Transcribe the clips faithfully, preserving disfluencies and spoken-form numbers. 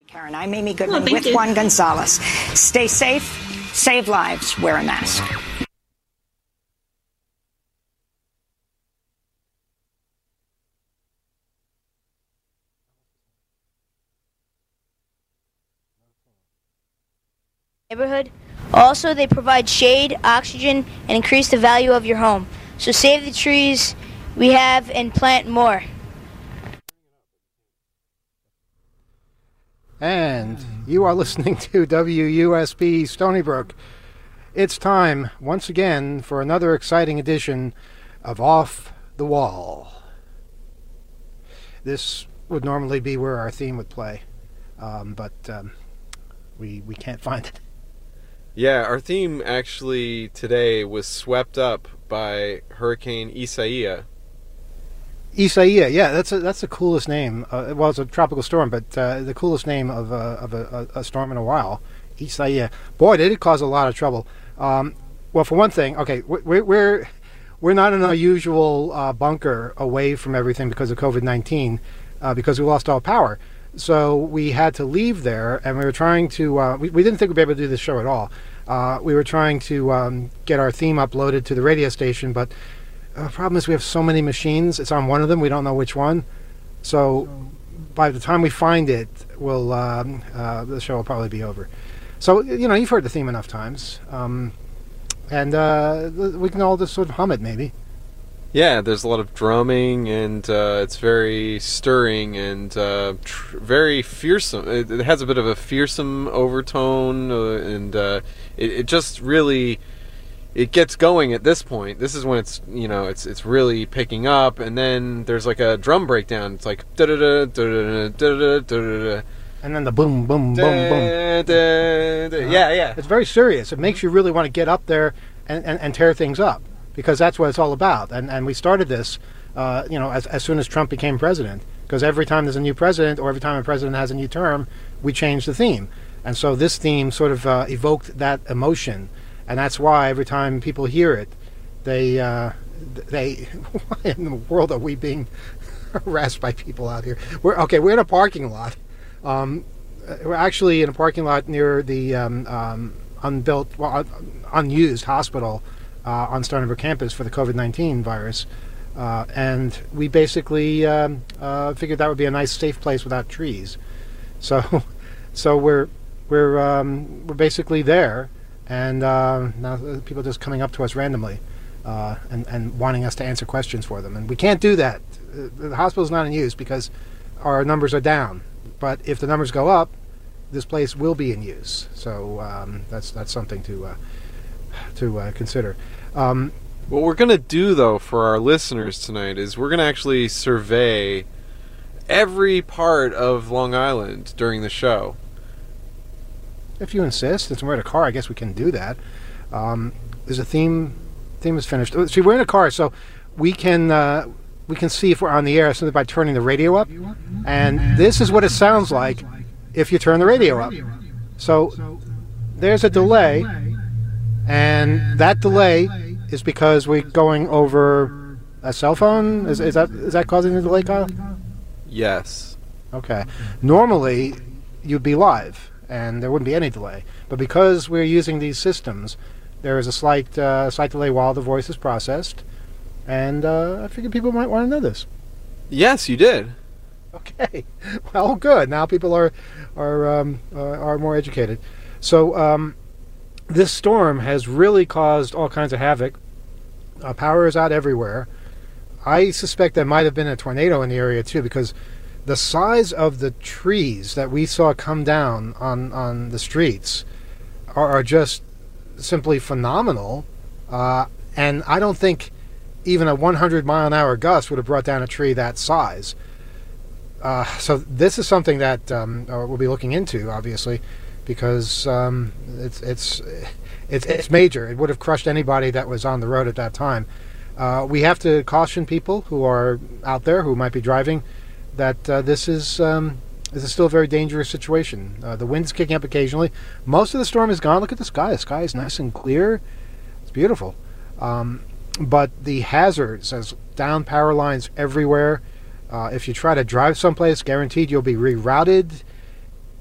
Karen, I'm Amy Goodman oh, with you. Juan Gonzalez. Stay safe, save lives, wear a mask. Neighborhood. Also, they provide shade, oxygen, and increase the value of your home. So save the trees we have and plant more. And you are listening to W U S B Stony Brook. It's time, once again, for another exciting edition of Off the Wall. This would normally be where our theme would play, um, but um, we we can't find it. Yeah, our theme actually today was swept up by Hurricane Isaiah. Isaiah, yeah, that's a, that's the coolest name. Uh, well, it's a tropical storm, but uh, the coolest name of, a, of a, a storm in a while. Isaiah. Boy, did it cause a lot of trouble. Um, well, for one thing, okay, we're we're we're not in our usual uh, bunker away from everything because of COVID nineteen, uh, because we lost all power. So we had to leave there, and we were trying to. Uh, we we didn't think we'd be able to do this show at all. Uh, we were trying to um, get our theme uploaded to the radio station, but the uh, problem is we have so many machines. It's on one of them. We don't know which one. So by the time we find it, we'll um, uh, the show will probably be over. So, you know, you've heard the theme enough times. Um, and uh, we can all just sort of hum it, maybe. Yeah, there's a lot of drumming, and uh, it's very stirring and uh, tr- very fearsome. It, it has a bit of a fearsome overtone, uh, and uh, it, it just really... It gets going at this point. This is when it's, you know, it's it's really picking up, and then there's like a drum breakdown. It's like da da da da da da da da, and then the boom, boom, boom, boom. Yeah, yeah. It's very serious. It makes you really want to get up there and, and, and tear things up, because that's what it's all about. And and we started this, uh, you know, as as soon as Trump became president, because every time there's a new president or every time a president has a new term, we change the theme. And so this theme sort of uh, evoked that emotion. And that's why every time people hear it, they, uh, they, why in the world are we being harassed by people out here? We're okay. We're in a parking lot. Um, we're actually in a parking lot near the um, um, unbuilt, well, un- unused hospital uh, on Stony Brook campus for the COVID nineteen virus, uh, and we basically um, uh, figured that would be a nice, safe place without trees. So, so we're we're um, we're basically there. And uh, now people are just coming up to us randomly uh, and, and wanting us to answer questions for them. And we can't do that. The hospital's not in use because our numbers are down. But if the numbers go up, this place will be in use. So um, that's that's something to uh, to uh, consider. Um, what we're going to do, though, for our listeners tonight is we're going to actually survey every part of Long Island during the show. If you insist, since we're in a car, I guess we can do that. Um, there's a theme. Theme is finished. See, we're in a car, so we can uh, we can see if we're on the air simply by turning the radio up. And this is what it sounds like if you turn the radio up. So there's a delay, and that delay is because we're going over a cell phone. Is, is that is that causing the delay, Kyle? Yes. Okay. Normally, you'd be live, and there wouldn't be any delay. But because we're using these systems, there is a slight uh, slight delay while the voice is processed, and uh, I figured people might want to know this. Yes, you did. Okay, well, good. Now people are are um, uh, are more educated. So um, this storm has really caused all kinds of havoc. Uh, power is out everywhere. I suspect there might have been a tornado in the area too, because the size of the trees that we saw come down on, on the streets are, are just simply phenomenal. Uh, and I don't think even a one hundred mile an hour gust would have brought down a tree that size. Uh, so this is something that um, uh, we'll be looking into, obviously, because um, it's it's it's it's major. It would have crushed anybody that was on the road at that time. Uh, we have to caution people who are out there who might be driving that uh, this is um, this is still a very dangerous situation. Uh, the wind's kicking up occasionally. Most of the storm is gone. Look at the sky. The sky is nice and clear. It's beautiful. Um, but the hazards, as down power lines everywhere. Uh, if you try to drive someplace, guaranteed you'll be rerouted.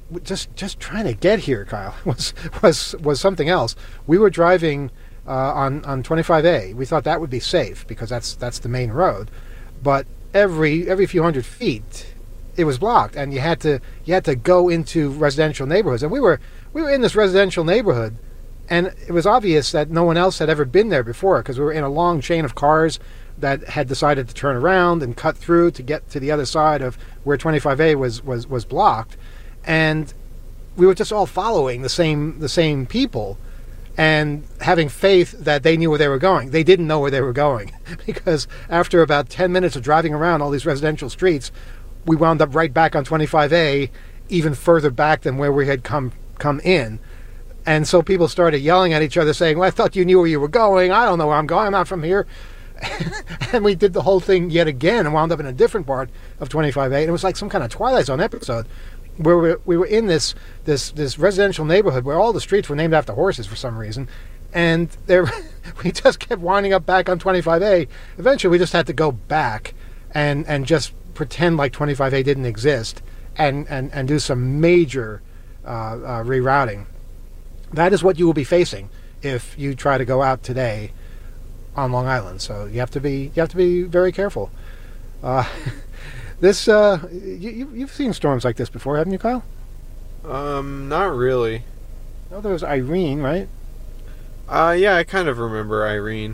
just just trying to get here, Kyle, was was was something else. We were driving uh, on on twenty-five A. We thought that would be safe because that's that's the main road, but every every few hundred feet, it was blocked, and you had to you had to go into residential neighborhoods. And we were we were in this residential neighborhood, and it was obvious that no one else had ever been there before because we were in a long chain of cars that had decided to turn around and cut through to get to the other side of where twenty-five A was was was blocked. And we were just all following the same the same people and having faith that they knew where they were going. They didn't know where they were going because after about ten minutes of driving around all these residential streets, we wound up right back on twenty-five A, even further back than where we had come come in. And so people started yelling at each other saying, well, I thought you knew where you were going. I don't know where I'm going. I'm not from here. And we did the whole thing yet again and wound up in a different part of twenty-five A. And it was like some kind of Twilight Zone episode where we, we were in this, this this residential neighborhood where all the streets were named after horses for some reason. And there, we just kept winding up back on twenty-five A. Eventually, we just had to go back and, and just pretend like twenty-five A didn't exist and, and, and do some major uh, uh, rerouting. That is what you will be facing if you try to go out today on Long Island. So you have to be you have to be very careful. Uh, this uh, you, you've seen storms like this before, haven't you, Kyle? Um, not really. No, there was Irene, right? Uh, yeah, I kind of remember Irene.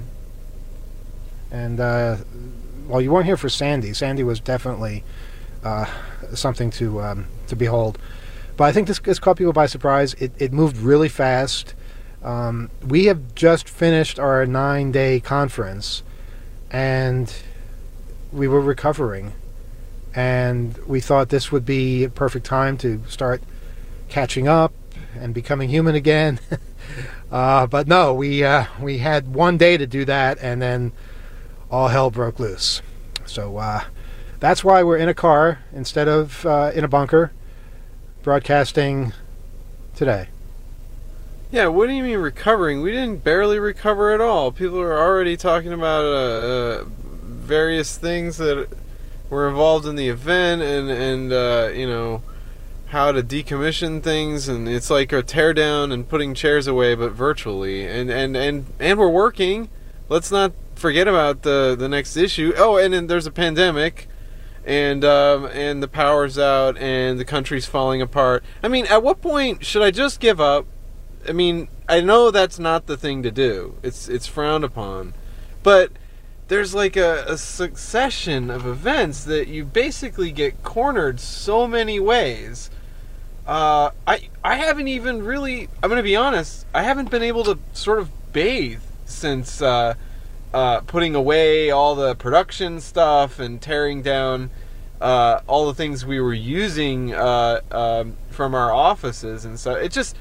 And uh, well, you weren't here for Sandy. Sandy was definitely uh, something to um, to behold. But I think this, this caught people by surprise. It it moved really fast. Um, we have just finished our nine-day conference, and we were recovering. And we thought this would be a perfect time to start catching up and becoming human again. uh, but no, we uh, we had one day to do that, and then all hell broke loose. So uh, that's why we're in a car instead of uh, in a bunker, broadcasting today. Yeah, what do you mean recovering? We didn't barely recover at all. People are already talking about uh, uh, various things that were involved in the event, and and uh, you know, how to decommission things, and it's like a tear down and putting chairs away, but virtually. And and and and we're working. Let's not forget about the the next issue. Oh, and then there's a pandemic, and um, and the power's out, and the country's falling apart. I mean, at what point should I just give up? I mean, I know that's not the thing to do. It's it's frowned upon. But there's like a, a succession of events that you basically get cornered so many ways. Uh, I I haven't even really, I'm going to be honest, I haven't been able to sort of bathe since uh, uh, putting away all the production stuff and tearing down uh, all the things we were using uh, um, from our offices and stuff. It just...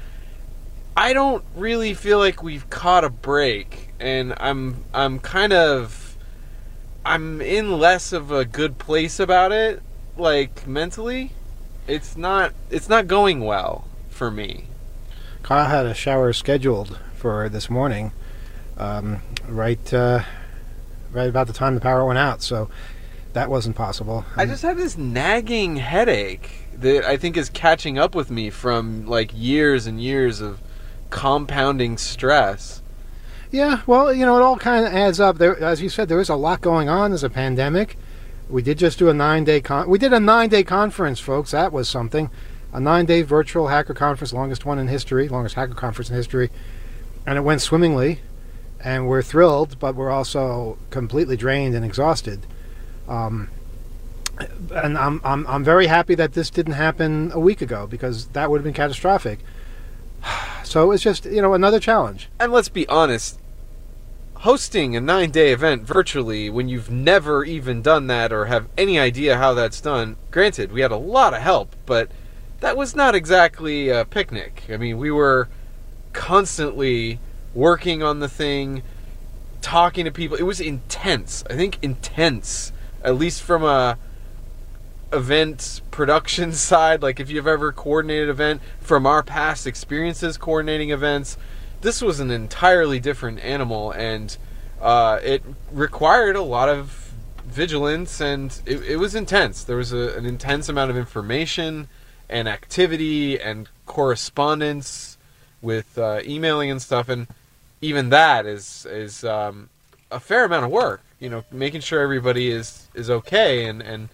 I don't really feel like we've caught a break, and I'm I'm kind of I'm in less of a good place about it, like mentally. It's not it's not going well for me. Kyle had a shower scheduled for this morning, um, right uh, right about the time the power went out, so that wasn't possible. I just have this nagging headache that I think is catching up with me from like years and years of compounding stress. Yeah, well, you know, it all kind of adds up. There, as you said, there is a lot going on. There's a pandemic. We did just do a nine-day con. We did a nine-day conference, folks. That was something. A nine-day virtual hacker conference, longest one in history, longest hacker conference in history, and it went swimmingly. And we're thrilled, but we're also completely drained and exhausted. Um, and I'm I'm I'm very happy that this didn't happen a week ago because that would have been catastrophic. So it's just, you know, another challenge. And let's be honest, hosting a nine-day event virtually when you've never even done that or have any idea how that's done, granted, we had a lot of help, but that was not exactly a picnic. I mean, we were constantly working on the thing, talking to people. It was intense. I think intense, at least from a event production side. Like if you've ever coordinated an event, from our past experiences coordinating events, this was an entirely different animal, and uh, it required a lot of vigilance, and it, it was intense. There was a, an intense amount of information, and activity and correspondence with uh, emailing and stuff, and even that is is um, a fair amount of work. You know, making sure everybody is is okay, and and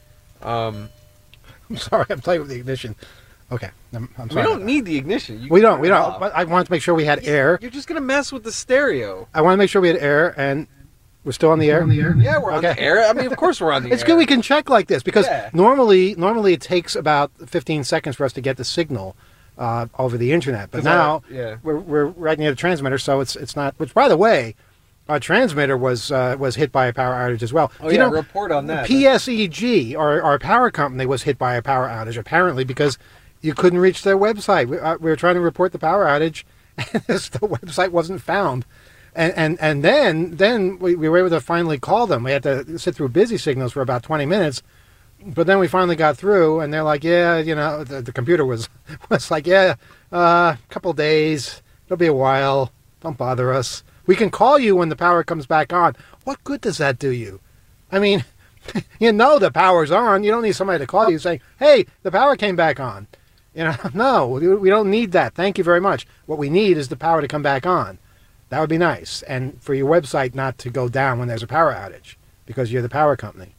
um, I'm sorry, I'm playing with the ignition. Okay, I'm, I'm sorry. we don't need the ignition. You We can don't. turn We it don't. off. But I wanted to make sure we had air. You're just gonna mess with the stereo. I want to make sure we had air, and we're still on the air. Yeah, we're on Okay. the air. I mean, of course we're on the It's air. good we can check like this because Yeah. normally, normally it takes about fifteen seconds for us to get the signal uh, over the internet. But 'Cause now I- yeah. we're we're right near the transmitter, so it's it's not. Which, by the way, our transmitter was uh, was hit by a power outage as well. Oh Do yeah, you know, report on that. P S E G, our our power company, was hit by a power outage apparently because you couldn't reach their website. We, uh, we were trying to report the power outage, and the website wasn't found. And and and then then we, we were able to finally call them. We had to sit through busy signals for about twenty minutes, but then we finally got through, and they're like, yeah, you know, the, the computer was was like, yeah, a uh, couple days, it'll be a while. Don't bother us. We can call you when the power comes back on. What good does that do you? I mean, you know the power's on. You don't need somebody to call you saying, hey, the power came back on. You know, no, we we don't need that. Thank you very much. What we need is the power to come back on. That would be nice. And for your website not to go down when there's a power outage because you're the power company.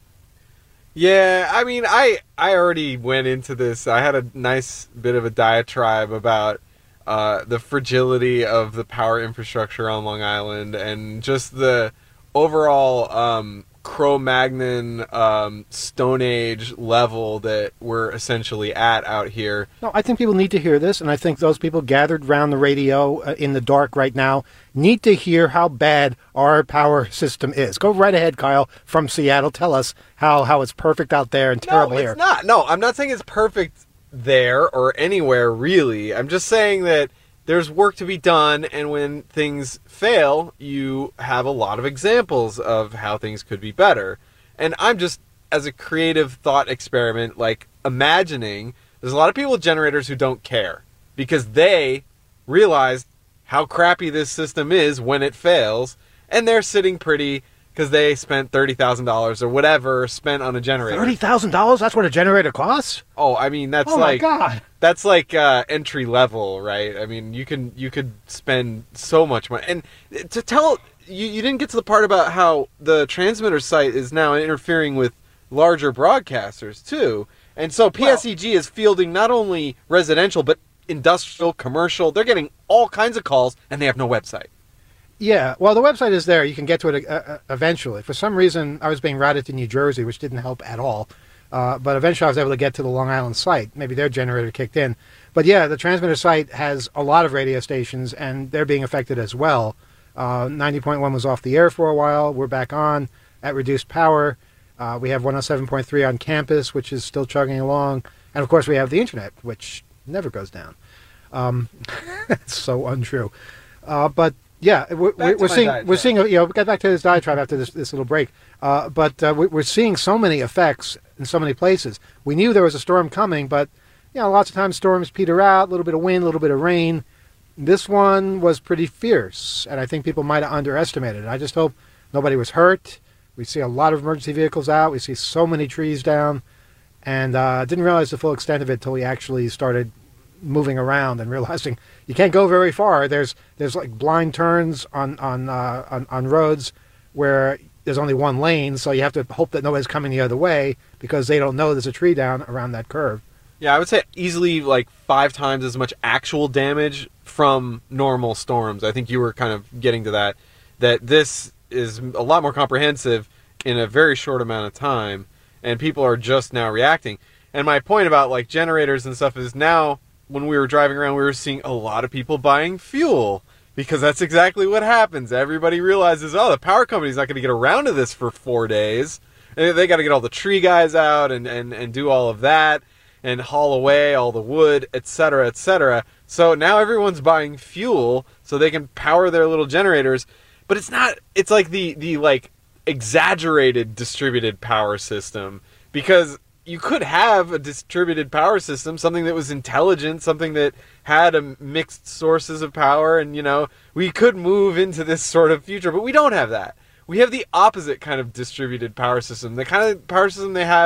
Yeah, I mean, I I already went into this. I had a nice bit of a diatribe about uh, the fragility of the power infrastructure on Long Island and just the overall um, Cro-Magnon um, Stone Age level that we're essentially at out here. No, I think people need to hear this, and I think those people gathered around the radio uh, in the dark right now need to hear how bad our power system is. Go right ahead, Kyle, from Seattle. Tell us how, how it's perfect out there and terrible no, here. it's not. No, I'm not saying it's perfect there or anywhere, really. I'm just saying that there's work to be done, and when things fail, you have a lot of examples of how things could be better. And I'm just, as a creative thought experiment, like imagining there's a lot of people with generators who don't care because they realized how crappy this system is when it fails, and they're sitting pretty because they spent thirty thousand dollars or whatever spent on a generator. thirty thousand dollars? That's what a generator costs? Oh, I mean, that's Oh, like... my God. That's like uh, entry level, right? I mean, you can you could spend so much money, and to tell you, you didn't get to the part about how the transmitter site is now interfering with larger broadcasters too, and so P S E G well, is fielding not only residential but industrial, commercial. They're getting all kinds of calls, and they have no website. Yeah, well, the website is there. You can get to it uh, eventually. For some reason, I was being routed to New Jersey, which didn't help at all. Uh, but eventually I was able to get to the Long Island site. Maybe their generator kicked in. But yeah, the transmitter site has a lot of radio stations, and they're being affected as well. Uh, ninety point one was off the air for a while. We're back on at reduced power. Uh, we have one oh seven point three on campus, which is still chugging along. And of course we have the internet, which never goes down. Um, it's so untrue. Uh, but yeah, we're, we're, we're seeing, diatribe. we're seeing, you know, we got back to this diatribe after this, this little break. Uh, but uh, we're seeing so many effects in so many places. We knew there was a storm coming, but you know, lots of times storms peter out, a little bit of wind, a little bit of rain. This one was pretty fierce, and I think people might have underestimated it. I just hope nobody was hurt. We see a lot of emergency vehicles out. We see so many trees down, and uh, didn't realize the full extent of it until we actually started moving around and realizing you can't go very far. There's there's like blind turns on on uh, on, on roads where there's only one lane, so you have to hope that nobody's coming the other way because they don't know there's a tree down around that curve. Yeah, I would say easily like five times as much actual damage from normal storms. I think you were kind of getting to that, that this is a lot more comprehensive in a very short amount of time, and people are just now reacting. And my point about like generators and stuff is now, when we were driving around, we were seeing a lot of people buying fuel. Because that's exactly what happens. Everybody realizes, oh, the power company's not going to get around to this for four days. And they got to get all the tree guys out and, and, and do all of that and haul away all the wood, et cetera, et cetera. So now everyone's buying fuel so they can power their little generators. But it's not, it's like the, the like exaggerated distributed power system. Because you could have a distributed power system, something that was intelligent, something that had a mixed sources of power, and, you know, we could move into this sort of future, but we don't have that. We have the opposite kind of distributed power system, the kind of power system they have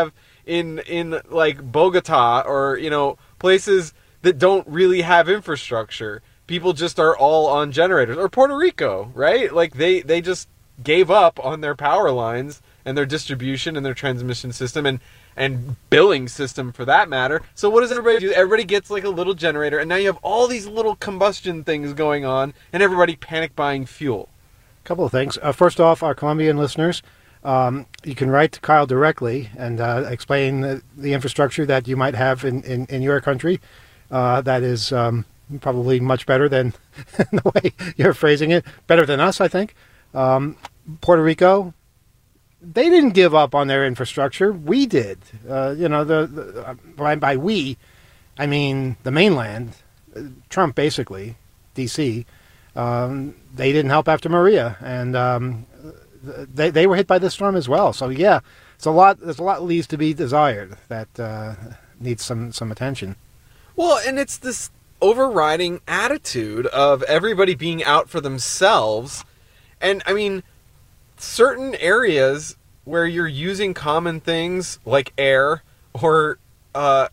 in in like Bogota or, you know, places that don't really have infrastructure. People just are all on generators. Or Puerto Rico, right? Like they, they just gave up on their power lines and their distribution and their transmission system and, and billing system for that matter. So what does everybody do? Everybody gets like a little generator, and now you have all these little combustion things going on, and everybody panic buying fuel. A couple of things. Uh, first off, our Colombian listeners, um, you can write to Kyle directly and uh, explain the, the infrastructure that you might have in, in, in your country. Uh, that is um, probably much better than the way you're phrasing it. Better than us, I think. Um, Puerto Rico, they didn't give up on their infrastructure. We did. Uh, you know, the, the uh, by, by we, I mean the mainland. Uh, Trump, basically, D C. Um, they didn't help after Maria, and um, they they were hit by the storm as well. So yeah, it's a lot. There's a lot leaves to be desired that uh, needs some some attention. Well, and it's this overriding attitude of everybody being out for themselves, and I mean, certain areas where you're using common things like air or uh,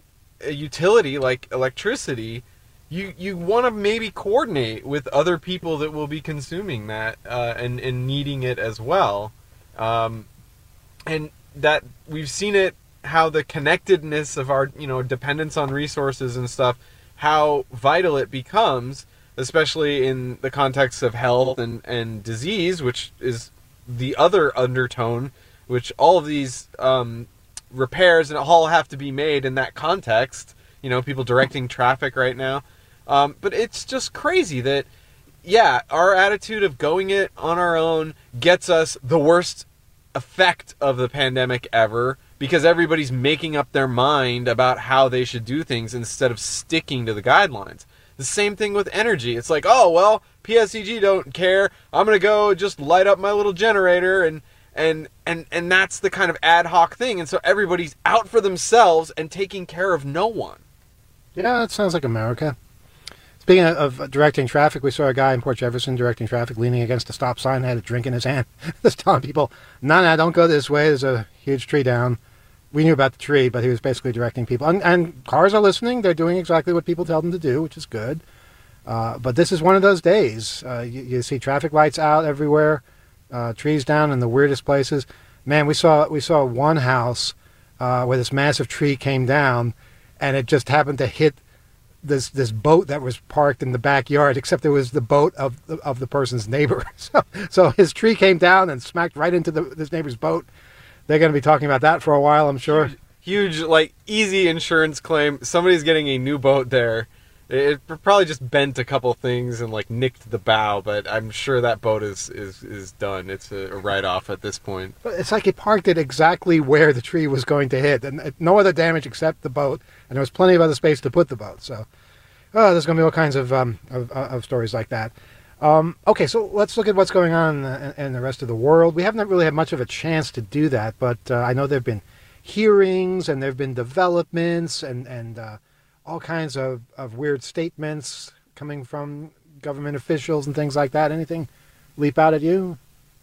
a utility like electricity, you you want to maybe coordinate with other people that will be consuming that uh, and, and needing it as well. Um, and that we've seen it, how the connectedness of our, you know, dependence on resources and stuff, how vital it becomes, especially in the context of health and, and disease, which is the other undertone, which all of these um, repairs and all have to be made in that context. You know, people directing traffic right now. Um, but it's just crazy that, yeah, our attitude of going it on our own gets us the worst effect of the pandemic ever, because everybody's making up their mind about how they should do things instead of sticking to the guidelines. The same thing with energy. It's like, oh, well, P S E G don't care. I'm going to go just light up my little generator, and, and and and that's the kind of ad hoc thing. And so everybody's out for themselves and taking care of no one. Yeah, that sounds like America. Speaking of, of directing traffic, we saw a guy in Port Jefferson directing traffic, leaning against a stop sign, had a drink in his hand. Just telling people, no, no, don't go this way. There's a huge tree down. We knew about the tree, but he was basically directing people. And, and cars are listening. They're doing exactly what people tell them to do, which is good. Uh, but this is one of those days. Uh, you, you see traffic lights out everywhere, uh, trees down in the weirdest places. Man, we saw we saw one house uh, where this massive tree came down, and it just happened to hit this this boat that was parked in the backyard, except it was the boat of the, of the person's neighbor. So so his tree came down and smacked right into the, this neighbor's boat. They're going to be talking about that for a while, I'm sure. Huge, huge, like, easy insurance claim. Somebody's getting a new boat there. It probably just bent a couple things and, like, nicked the bow, but I'm sure that boat is, is, is done. It's a, a write-off at this point. But it's like it parked it exactly where the tree was going to hit, and no other damage except the boat, and there was plenty of other space to put the boat. So, oh, there's going to be all kinds of, um, of, of stories like that. Um, okay, so let's look at what's going on in, in the rest of the world. We haven't really had much of a chance to do that, but uh, I know there have been hearings and there have been developments and, and uh, all kinds of, of weird statements coming from government officials and things like that. Anything leap out at you?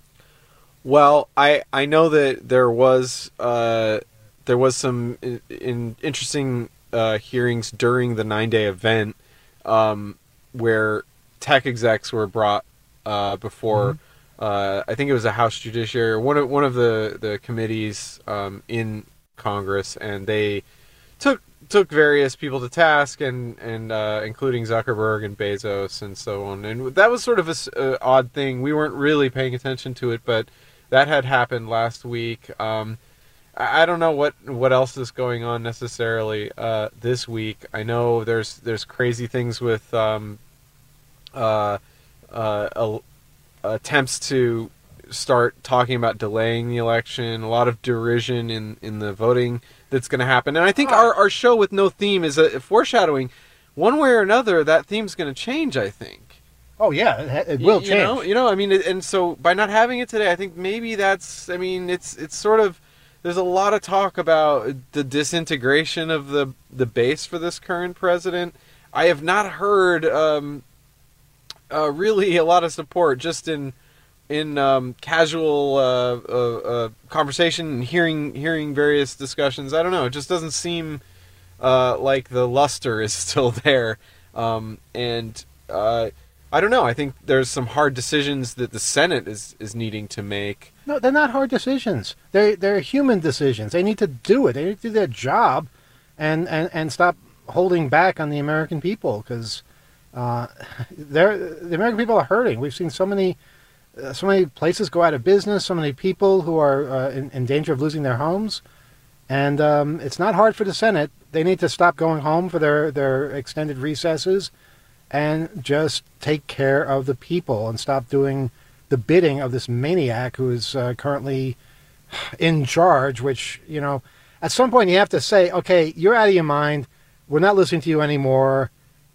Well, I I know that there was uh, there was some in, in interesting uh, hearings during the nine-day event um, where tech execs were brought uh, before. Mm-hmm. uh, I think it was a House Judiciary, one of one of the the committees um, in Congress, and they took took various people to task, and and uh, including Zuckerberg and Bezos and so on. And that was sort of a uh, odd thing. We weren't really paying attention to it, but that had happened last week. Um, I, I don't know what what else is going on necessarily uh, this week. I know there's there's crazy things with. Um, Uh, uh, attempts to start talking about delaying the election, a lot of derision in, in the voting that's going to happen. And I think our, our show with no theme is a foreshadowing. One way or another, that theme's going to change, I think. Oh, yeah, it, it will you, change. You know, you know, I mean, and so by not having it today, I think maybe that's, I mean, it's it's sort of, there's a lot of talk about the disintegration of the, the base for this current president. I have not heard... Um, Uh, really a lot of support just in in um, casual uh, uh, uh, conversation and hearing hearing various discussions, I don't know. It just doesn't seem uh, like the luster is still there, um, and uh, I don't know. I think there's some hard decisions that the Senate is, is needing to make. No, they're not hard decisions. They're they're human decisions. They need to do it. They need to do their job, and and, and stop holding back on the American people, because uh, they're the American people are hurting. We've seen so many. Uh, so many places go out of business, so many people who are uh, in, in danger of losing their homes. And um, it's not hard for the Senate. They need to stop going home for their, their extended recesses and just take care of the people and stop doing the bidding of this maniac who is uh, currently in charge, which, you know, at some point you have to say, okay, you're out of your mind. We're not listening to you anymore.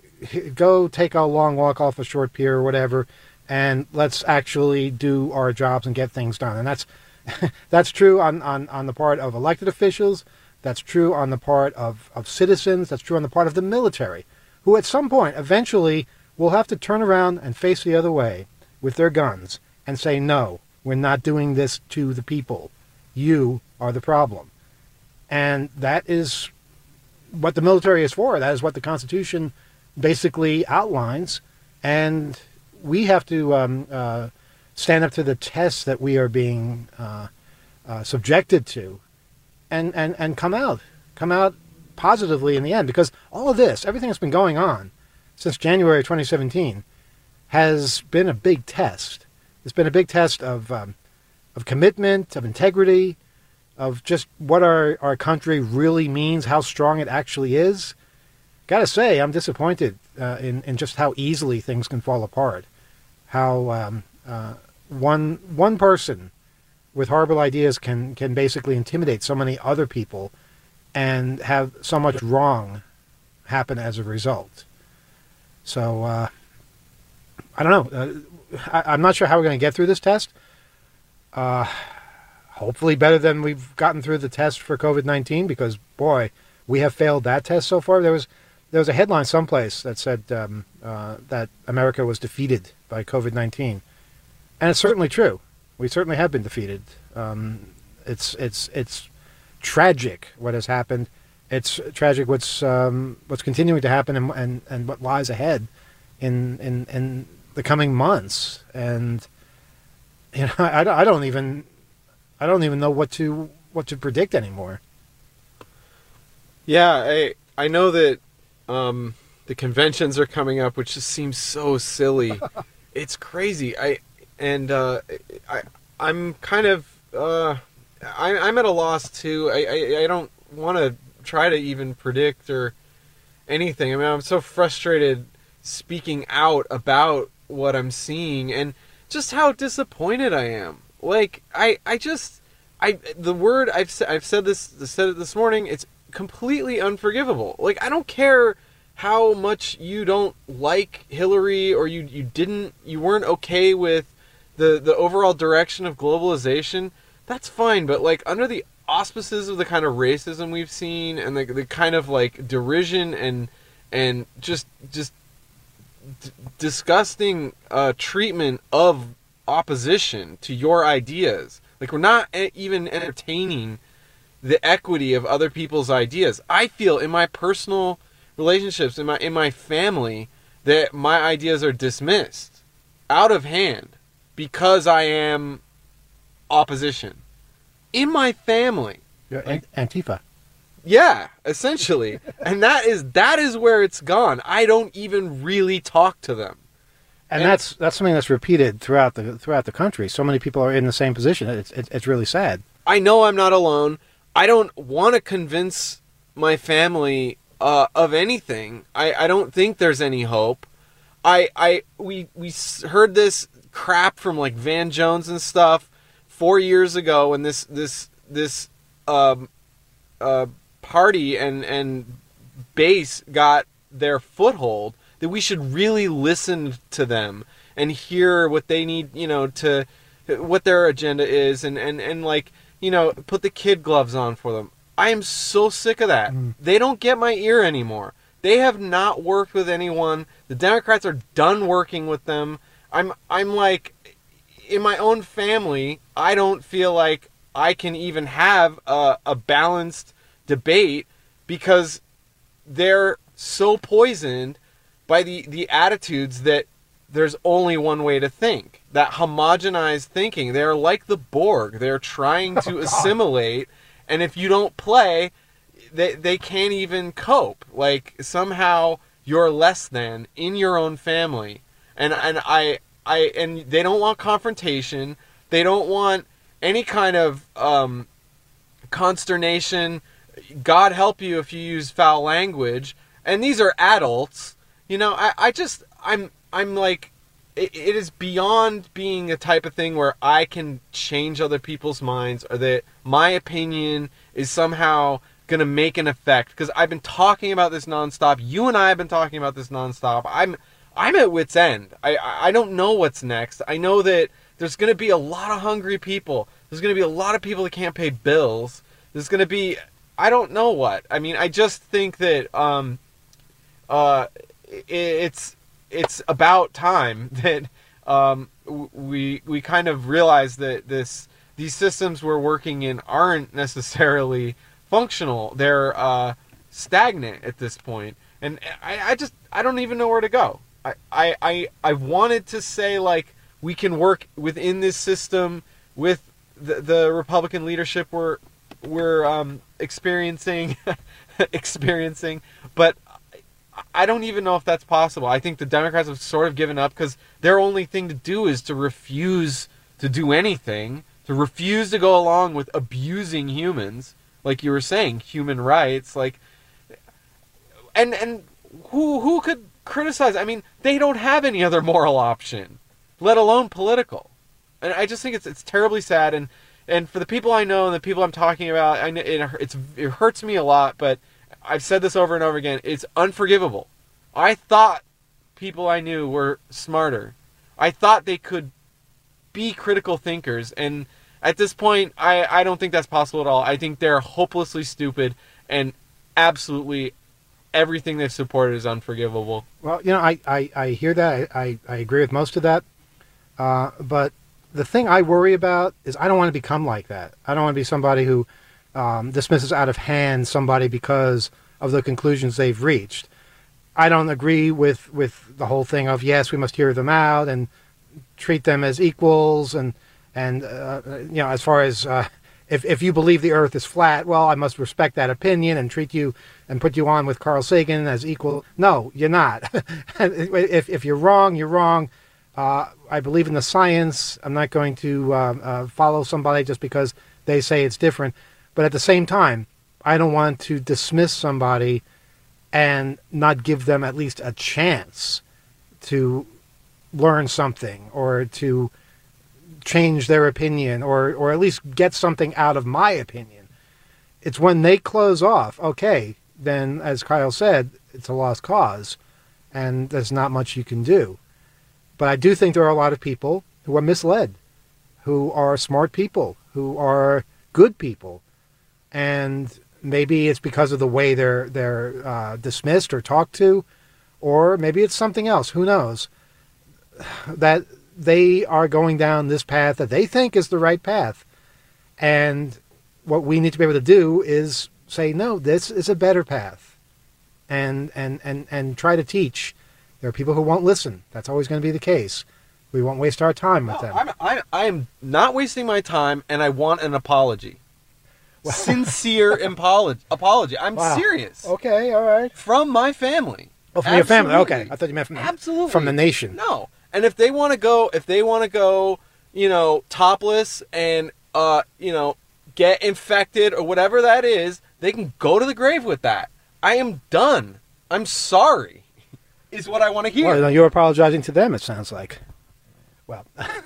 Go take a long walk off a short pier or whatever, and let's actually do our jobs and get things done. And that's that's true on, on, on the part of elected officials. That's true on the part of, of citizens. That's true on the part of the military, who at some point eventually will have to turn around and face the other way with their guns and say, no, we're not doing this to the people. You are the problem. And that is what the military is for. That is what the Constitution basically outlines. And we have to um, uh, stand up to the tests that we are being uh, uh, subjected to, and, and, and come out, come out positively in the end. Because all of this, everything that's been going on since January twenty seventeen, has been a big test. It's been a big test of um, of commitment, of integrity, of just what our, our country really means, how strong it actually is. Gotta say, I'm disappointed uh, in, in just how easily things can fall apart. How um, uh, one one person with horrible ideas can, can basically intimidate so many other people and have so much wrong happen as a result. So, uh, I don't know. Uh, I, I'm not sure how we're going to get through this test. Uh, hopefully better than we've gotten through the test for COVID nineteen, because, boy, we have failed that test so far. There was there was a headline someplace that said um, uh, that America was defeated by COVID nineteen. And it's certainly true. We certainly have been defeated. Um, it's it's it's tragic what has happened. It's tragic what's um, what's continuing to happen, and, and, and what lies ahead in, in in the coming months. And you know, I, I don't even I don't even know what to what to predict anymore. Yeah, I I know that um, the conventions are coming up, which just seems so silly. It's crazy. I and uh, I I'm kind of uh, I, I'm at a loss too. I I, I don't want to try to even predict or anything. I mean, I'm so frustrated speaking out about what I'm seeing and just how disappointed I am. Like I I just I the word I've said I've said this said it this morning. It's completely unforgivable. Like, I don't care how much you don't like Hillary, or you you didn't you weren't okay with the the overall direction of globalization. That's fine, but like under the auspices of the kind of racism we've seen and the the kind of like derision and and just just d- disgusting uh, treatment of opposition to your ideas. Like, we're not even entertaining the equity of other people's ideas. I feel in my personal relationships, in my in my family, that my ideas are dismissed out of hand because I am opposition. In my family. You're like, Antifa. Yeah, essentially. And that is that is where it's gone. I don't even really talk to them. And, and that's that's something that's repeated throughout the throughout the country. So many people are in the same position. It's it's, it's really sad. I know I'm not alone. I don't want to convince my family uh, of anything. I, I don't think there's any hope. I I we we heard this crap from like Van Jones and stuff four years ago when this this this um, uh, party and and base got their foothold, that we should really listen to them and hear what they need, you know, to what their agenda is, and and and like, you know, put the kid gloves on for them. I am so sick of that. Mm. They don't get my ear anymore. They have not worked with anyone. The Democrats are done working with them. I'm I'm like, in my own family, I don't feel like I can even have a, a balanced debate because they're so poisoned by the, the attitudes that there's only one way to think. That homogenized thinking. They're like the Borg. They're trying to oh, assimilate, and if you don't play, they they can't even cope. Like, somehow you're less than in your own family. And and I I and they don't want confrontation. They don't want any kind of um, consternation. God help you if you use foul language. And these are adults. You know, I, I just I'm I'm like it, it is beyond being a type of thing where I can change other people's minds, or that my opinion is somehow going to make an effect. Because I've been talking about this nonstop. You and I have been talking about this nonstop. I'm I'm at wit's end. I, I don't know what's next. I know that there's going to be a lot of hungry people. There's going to be a lot of people that can't pay bills. There's going to be, I don't know what. I mean, I just think that um, uh, it, it's it's about time that um, we we kind of realize that this these systems we're working in aren't necessarily functional. They're uh, stagnant at this point. And I, I just, I don't even know where to go. I, I, I wanted to say, like, we can work within this system with the, the Republican leadership we're, we're um, experiencing, experiencing, but I don't even know if that's possible. I think the Democrats have sort of given up because their only thing to do is to refuse to do anything, to refuse to go along with abusing humans, like you were saying, human rights, like, and and who who could criticize? I mean, they don't have any other moral option, let alone political. And I just think it's it's terribly sad. And, and for the people I know and the people I'm talking about, I know it, it's, it hurts me a lot, but I've said this over and over again. It's unforgivable. I thought people I knew were smarter. I thought they could be critical thinkers. And at this point, I, I don't think that's possible at all. I think they're hopelessly stupid, and absolutely everything they've supported is unforgivable. Well, you know, I, I, I hear that. I, I, I agree with most of that. Uh, but the thing I worry about is I don't want to become like that. I don't want to be somebody who um, dismisses out of hand somebody because of the conclusions they've reached. I don't agree with, with the whole thing of, yes, we must hear them out and treat them as equals. And, and uh, you know, as far as... Uh, If if you believe the Earth is flat, well, I must respect that opinion and treat you and put you on with Carl Sagan as equal. No, you're not. if if you're wrong, you're wrong. Uh, I believe in the science. I'm not going to uh, uh, follow somebody just because they say it's different. But at the same time, I don't want to dismiss somebody and not give them at least a chance to learn something or to change their opinion, or or at least get something out of my opinion. It's when they close off, okay, then, as Kyle said, it's a lost cause, and there's not much you can do. But I do think there are a lot of people who are misled, who are smart people, who are good people, and maybe it's because of the way they're they're uh, dismissed or talked to, or maybe it's something else. Who knows? That they are going down this path that they think is the right path. And what we need to be able to do is say, no, this is a better path. And, and, and, and try to teach. There are people who won't listen. That's always going to be the case. We won't waste our time with no, them. I'm, I'm, I'm not wasting my time, and I want an apology. Well, sincere apology. apology. I'm wow. serious. Okay, all right. From my family. Oh, from Absolutely. Your family. Okay. I thought you meant from the, Absolutely. From the nation. No. And if they want to go, if they want to go, you know, topless and, uh, you know, get infected or whatever that is, they can go to the grave with that. I am done. I'm sorry, is what I want to hear. Well, you're apologizing to them, it sounds like. Well,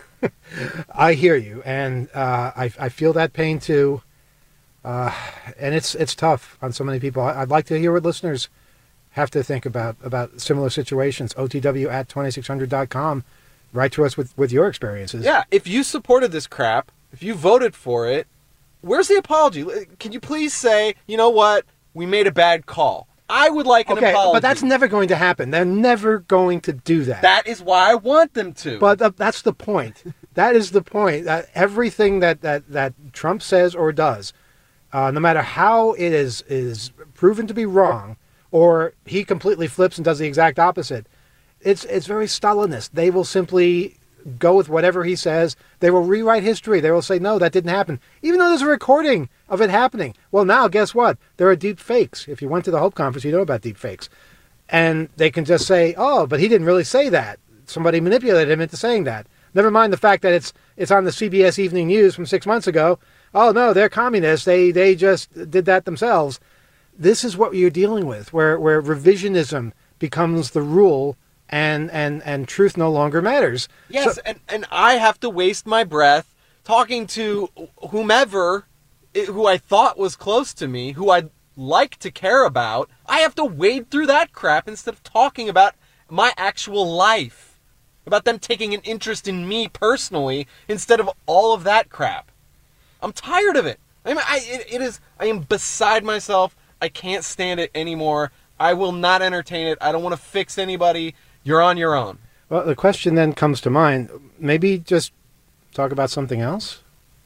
I hear you, and uh, I, I feel that pain too. Uh, and it's it's tough on so many people. I'd like to hear what listeners have to think about about similar situations. O T W at twenty-six hundred dot com. Write to us with, with your experiences. Yeah, if you supported this crap, if you voted for it, where's the apology? Can you please say, you know what, we made a bad call? I would like an okay, apology. But that's never going to happen. They're never going to do that. That is why I want them to. But uh, that's the point. That is the point. That everything that, that, that Trump says or does, uh, no matter how it is is proven to be wrong, or he completely flips and does the exact opposite, it's it's very Stalinist. They will simply go with whatever he says. They will rewrite history. They will say, no, that didn't happen, even though there's a recording of it happening. Well, now, guess what? There are deep fakes. If you went to the Hope Conference, you know about deep fakes. And they can just say, oh, but he didn't really say that. Somebody manipulated him into saying that. Never mind the fact that it's it's on the C B S Evening News from six months ago. Oh, no, they're communists. They they just did that themselves. This is what you're dealing with, where, where revisionism becomes the rule, and, and, and truth no longer matters. Yes, so, and, and I have to waste my breath talking to whomever who I thought was close to me, who I'd like to care about. I have to wade through that crap instead of talking about my actual life, about them taking an interest in me personally instead of all of that crap. I'm tired of it. I mean, I, it, it is, I am beside myself. I can't stand it anymore. I will not entertain it. I don't want to fix anybody. You're on your own. Well, the question then comes to mind, maybe just talk about something else?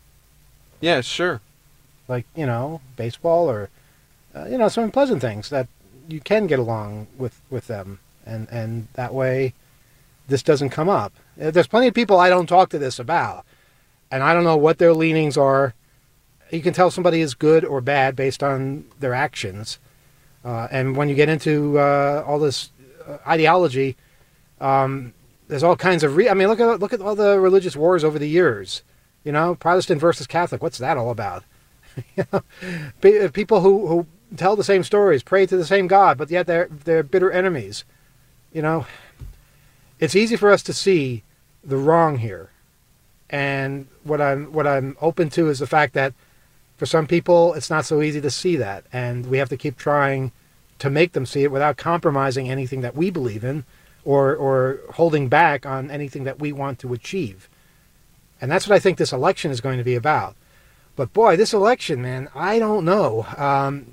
Yeah, sure. Like, you know, baseball or, uh, you know, some pleasant things that you can get along with, with them. And, and that way this doesn't come up. There's plenty of people I don't talk to this about. And I don't know what their leanings are. You can tell somebody is good or bad based on their actions. Uh, and when you get into uh, all this uh, ideology, um, there's all kinds of... Re- I mean, look at look at all the religious wars over the years. You know, Protestant versus Catholic. What's that all about? You know, people who, who tell the same stories, pray to the same God, but yet they're they're bitter enemies. You know, it's easy for us to see the wrong here. And what I'm what I'm open to is the fact that for some people, it's not so easy to see that. And we have to keep trying to make them see it without compromising anything that we believe in or, or holding back on anything that we want to achieve. And that's what I think this election is going to be about. But boy, this election, man, I don't know. Um,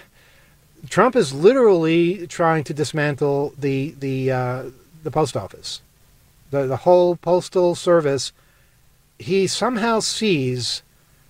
Trump is literally trying to dismantle the the uh, the post office, the the whole postal service. He somehow sees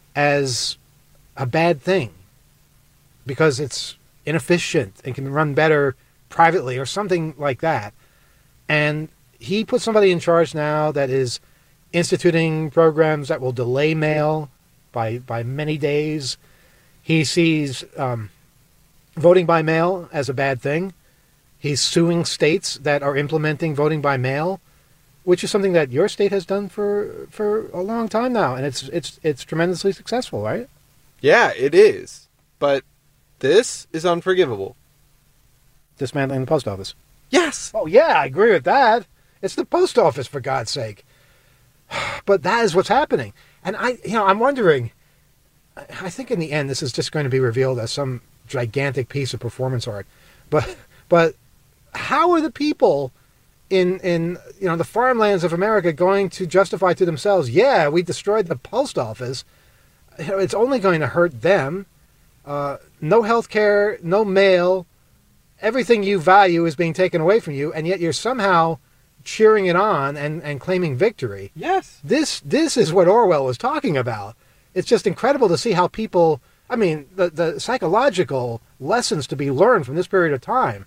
as a bad thing because it's inefficient and can run better privately or something like that. And he put somebody in charge now that is instituting programs that will delay mail by by many days. He sees um, voting by mail as a bad thing. He's suing states that are implementing voting by mail, which is something that your state has done for for a long time now, and it's it's it's tremendously successful, right? Yeah, it is. But this is unforgivable. Dismantling the post office. Yes. Oh yeah, I agree with that. It's the post office, for God's sake. But that is what's happening, and I, you know, I'm wondering. I think in the end, this is just going to be revealed as some gigantic piece of performance art. But but how are the people in in you know the farmlands of America going to justify to themselves, yeah, we destroyed the post office? You know, it's only going to hurt them. Uh, no health care, no mail. Everything you value is being taken away from you, and yet you're somehow cheering it on and, and claiming victory. Yes. This this is what Orwell was talking about. It's just incredible to see how people, I mean, the, the psychological lessons to be learned from this period of time,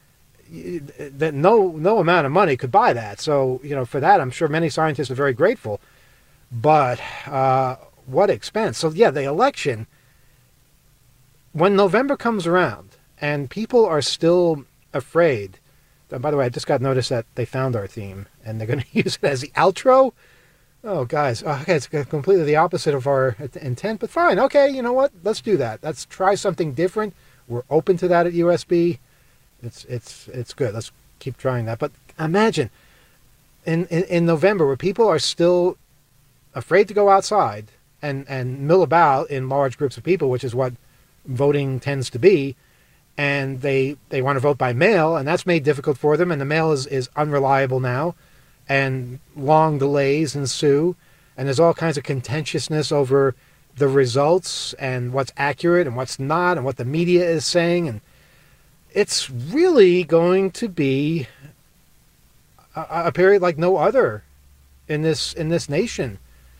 that no no amount of money could buy that. So, you know, for that, I'm sure many scientists are very grateful. But uh, what expense? So, yeah, the election, when November comes around and people are still afraid. And by the way, I just got notice that they found our theme and they're going to use it as the outro. Oh, guys, okay, it's completely the opposite of our intent, but fine. Okay, you know what? Let's do that. Let's try something different. We're open to that at U S B. It's it's it's good. Let's keep trying that. But imagine in, in, in November where people are still afraid to go outside and, and mill about in large groups of people, which is what voting tends to be, and they they want to vote by mail, and that's made difficult for them, and the mail is, is unreliable now. And long delays ensue, and there's all kinds of contentiousness over the results and what's accurate and what's not and what the media is saying. And it's really going to be a, a period like no other in this in this nation,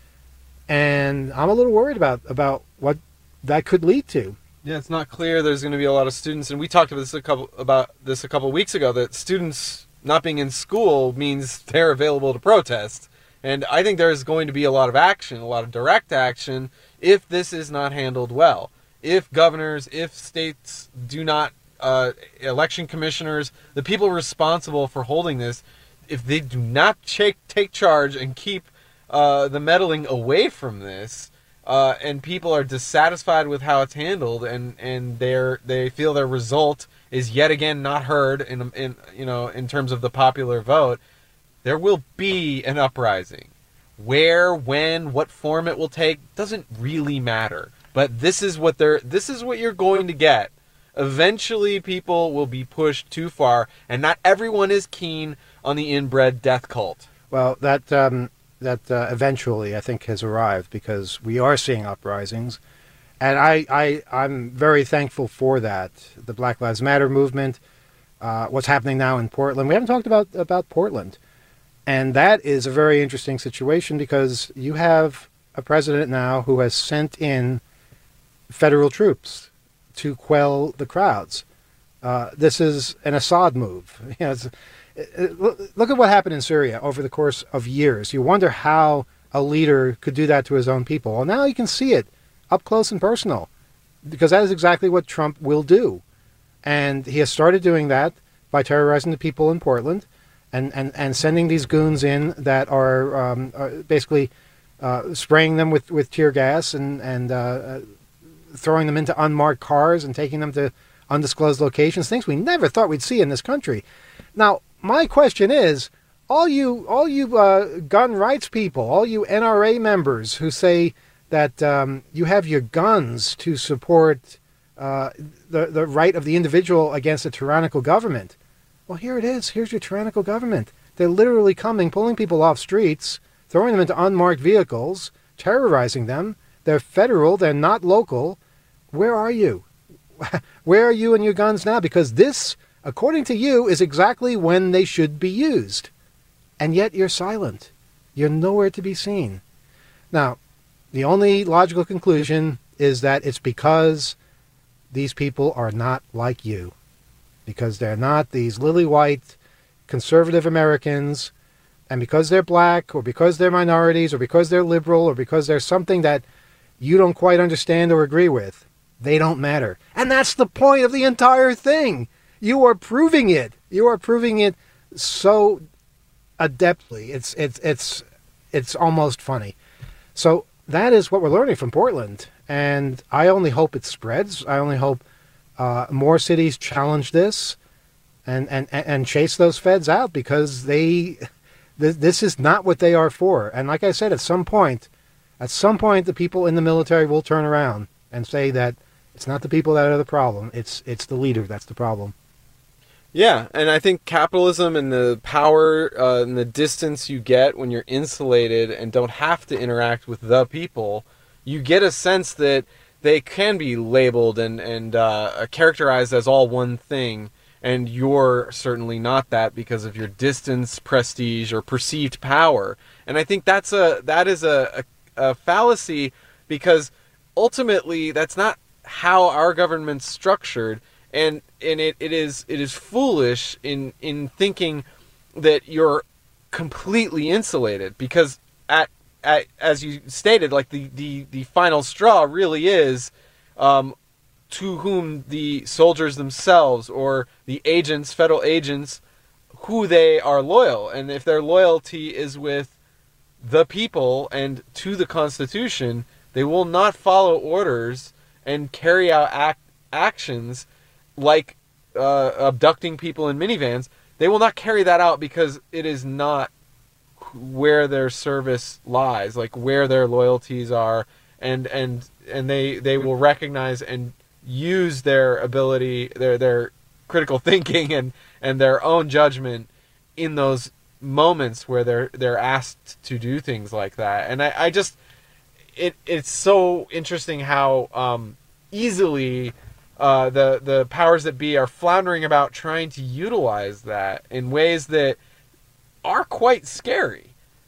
and I'm a little worried about about what that could lead to. Yeah, it's not clear. There's going to be a lot of students, and we talked about this a couple about this a couple weeks ago. That students not being in school means they're available to protest, and I think there's going to be a lot of action, a lot of direct action, if this is not handled well. If governors, if states do not, uh, election commissioners, the people responsible for holding this, if they do not take take charge and keep uh, the meddling away from this. Uh, and people are dissatisfied with how it's handled, and and they they feel their result is yet again not heard in in you know in terms of the popular vote. There will be an uprising. Where, when, what form it will take doesn't really matter. But this is what they're this is what you're going to get. Eventually, people will be pushed too far, and not everyone is keen on the inbred death cult. Well, that. Um that uh, eventually I think has arrived, because we are seeing uprisings, and I, I, I'm very thankful for that. The Black Lives Matter movement, uh, what's happening now in Portland. We haven't talked about, about Portland, and that is a very interesting situation, because you have a president now who has sent in federal troops to quell the crowds. Uh, this is an Assad move. You know, it's, Look at what happened in Syria over the course of years. You wonder how a leader could do that to his own people. Well, now you can see it up close and personal, because that is exactly what Trump will do. And he has started doing that by terrorizing the people in Portland and, and, and sending these goons in that are, um, are basically uh, spraying them with, with tear gas and, and uh, throwing them into unmarked cars and taking them to undisclosed locations, things we never thought we'd see in this country. Now, my question is, all you all you uh, gun rights people, all you N R A members who say that um, you have your guns to support uh, the, the right of the individual against a tyrannical government, well, here it is. Here's your tyrannical government. They're literally coming, pulling people off streets, throwing them into unmarked vehicles, terrorizing them. They're federal. They're not local. Where are you? Where are you and your guns now? Because this, according to you, is exactly when they should be used. And yet you're silent. You're nowhere to be seen. Now, the only logical conclusion is that it's because these people are not like you. Because they're not these lily-white conservative Americans, and because they're black, or because they're minorities, or because they're liberal, or because they're something that you don't quite understand or agree with, they don't matter. And that's the point of the entire thing. You are proving it. You are proving it so adeptly. It's it's it's it's almost funny. So that is what we're learning from Portland, and I only hope it spreads. I only hope uh, more cities challenge this and and and chase those feds out, because they th- this is not what they are for. And like I said, at some point, at some point, the people in the military will turn around and say that it's not the people that are the problem. It's it's the leader that's the problem. Yeah, and I think capitalism and the power uh, and the distance you get when you're insulated and don't have to interact with the people, you get a sense that they can be labeled and, and uh, characterized as all one thing, and you're certainly not that because of your distance, prestige, or perceived power. And I think that's a that is a, a, a fallacy, because ultimately that's not how our government's structured. And and it, it is it is foolish in, in thinking that you're completely insulated, because at, at as you stated, like the, the, the final straw really is um, to whom the soldiers themselves or the agents, federal agents, who they are loyal. And if their loyalty is with the people and to the Constitution, they will not follow orders and carry out act, actions like uh, abducting people in minivans. They will not carry that out because it is not where their service lies, like where their loyalties are, and and and they they will recognize and use their ability, their their critical thinking and and their own judgment in those moments where they're they're asked to do things like that. And I, I just it it's so interesting how um, easily Uh, the the powers that be are floundering about trying to utilize that in ways that are quite scary.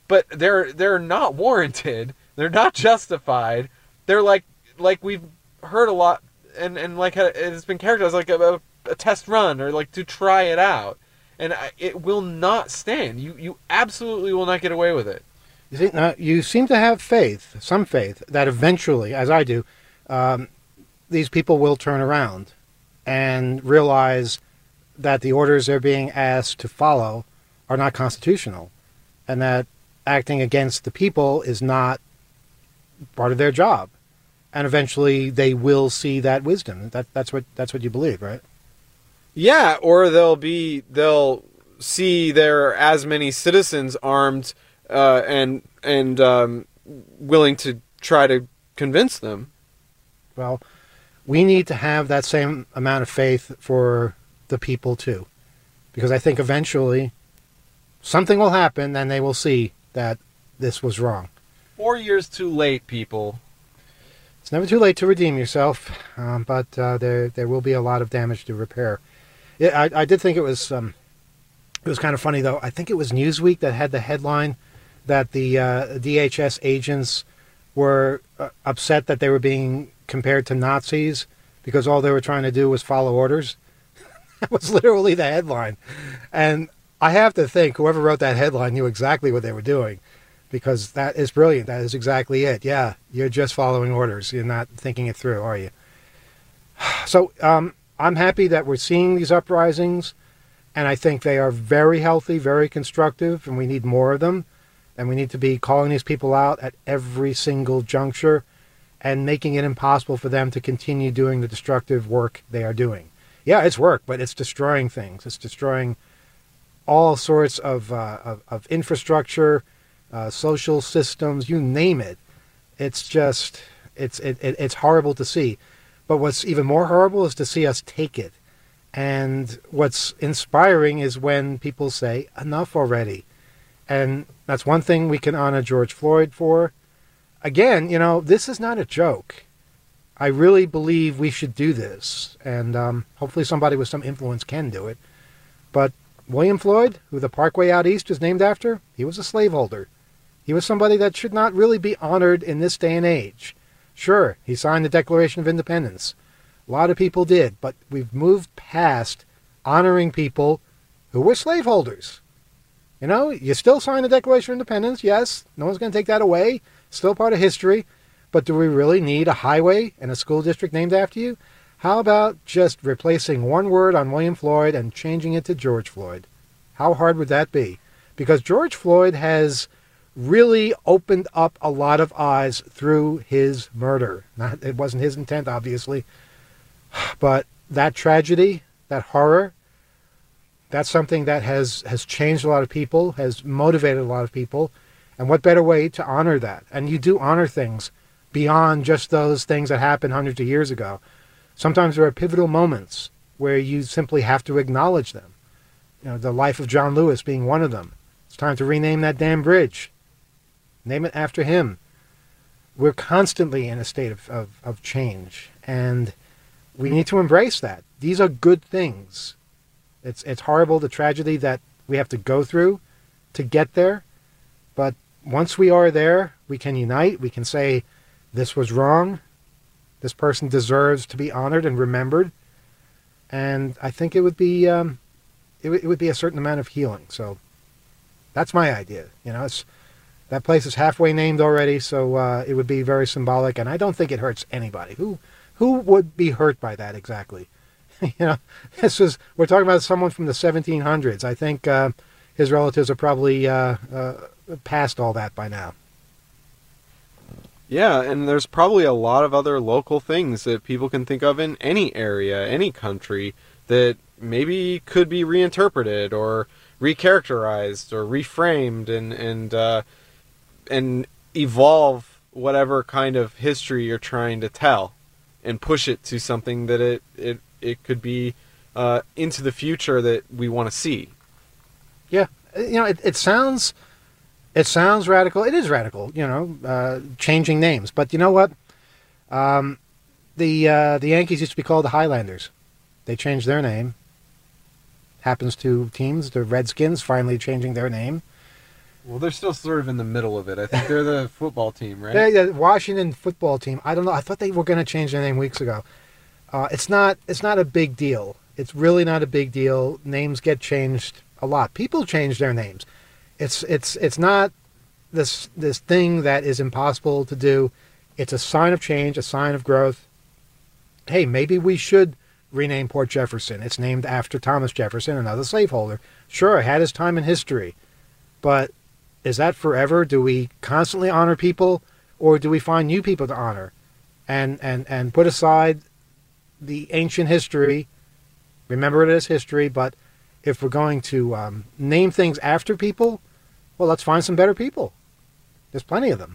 but they're they're not warranted. They're not justified. They're like like we've heard a lot, and and like it's been characterized like a, a test run or like to try it out, and it will not stand. You you absolutely will not get away with it. You see, now, you seem to have faith, some faith, that eventually, as I do, um, these people will turn around and realize that the orders they're being asked to follow are not constitutional, and that acting against the people is not part of their job. And eventually they will see that wisdom. That that's what that's what you believe, right? Yeah, or they'll be they'll see there are as many citizens armed uh, and and um, willing to try to convince them. Well, we need to have that same amount of faith for the people too, because I think eventually something will happen and they will see that this was wrong. Four years too late, people. It's never too late to redeem yourself, um, but uh, there there will be a lot of damage to repair. Yeah, I, I did think it was um, it was kind of funny though. I think it was Newsweek that had the headline that the uh, D H S agents were uh, upset that they were being compared to Nazis because all they were trying to do was follow orders. That was literally the headline, and I have to think whoever wrote that headline knew exactly what they were doing. Because that is brilliant. That is exactly it. Yeah, you're just following orders. You're not thinking it through, are you? So um, I'm happy that we're seeing these uprisings, and I think they are very healthy, very constructive, and we need more of them. And we need to be calling these people out at every single juncture and making it impossible for them to continue doing the destructive work they are doing. Yeah, it's work, but it's destroying things. It's destroying all sorts of, uh, of, of infrastructure, Uh, social systems, you name it. It's just, it's it, it, it's horrible to see. But what's even more horrible is to see us take it. And what's inspiring is when people say, enough already. And that's one thing we can honor George Floyd for. Again, you know, this is not a joke. I really believe we should do this. And um, hopefully somebody with some influence can do it. But William Floyd, who the Parkway out east is named after, he was a slaveholder. He was somebody that should not really be honored in this day and age. Sure, he signed the Declaration of Independence. A lot of people did, but we've moved past honoring people who were slaveholders. You know, you still sign the Declaration of Independence, yes, no one's going to take that away, still part of history, but do we really need a highway and a school district named after you? How about just replacing one word on William Floyd and changing it to George Floyd? How hard would that be? Because George Floyd has really opened up a lot of eyes through his murder. Not, it wasn't his intent, obviously, but that tragedy, that horror, that's something that has, has changed a lot of people, has motivated a lot of people, and what better way to honor that? And you do honor things beyond just those things that happened hundreds of years ago. Sometimes there are pivotal moments where you simply have to acknowledge them. You know, the life of John Lewis being one of them. It's time to rename that damn bridge. Name it after him. We're constantly in a state of, of, of change, and we need to embrace that. These are good things. It's it's horrible, the tragedy that we have to go through to get there, but once we are there, we can unite. We can say, this was wrong. This person deserves to be honored and remembered, and I think it would be um, it, w- it would be a certain amount of healing. So that's my idea. You know, it's that place is halfway named already, so uh, it would be very symbolic, and I don't think it hurts anybody. Who who would be hurt by that exactly? You know, this is we're talking about someone from the seventeen hundreds. I think uh, his relatives are probably uh, uh, past all that by now. Yeah, and there's probably a lot of other local things that people can think of in any area, any country, that maybe could be reinterpreted or recharacterized or reframed and and uh, and evolve whatever kind of history you're trying to tell and push it to something that it it, it could be uh, into the future that we want to see. Yeah, you know, it, it sounds it sounds radical. It is radical, you know, uh, changing names. But you know what? Um, the uh, the Yankees used to be called the Highlanders. They changed their name. Happens to teams, the Redskins finally changing their name. Well, they're still sort of in the middle of it. I think they're the football team, right? Yeah, yeah, Washington football team. I don't know. I thought they were going to change their name weeks ago. Uh, it's not. It's not a big deal. It's really not a big deal. Names get changed a lot. People change their names. It's it's it's not this this thing that is impossible to do. It's a sign of change, a sign of growth. Hey, maybe we should rename Port Jefferson. It's named after Thomas Jefferson, another slaveholder. Sure, it had his time in history, but is that forever? Do we constantly honor people, or do we find new people to honor, and and and put aside the ancient history? Remember it as history, but if we're going to um, name things after people, well, let's find some better people. There's plenty of them.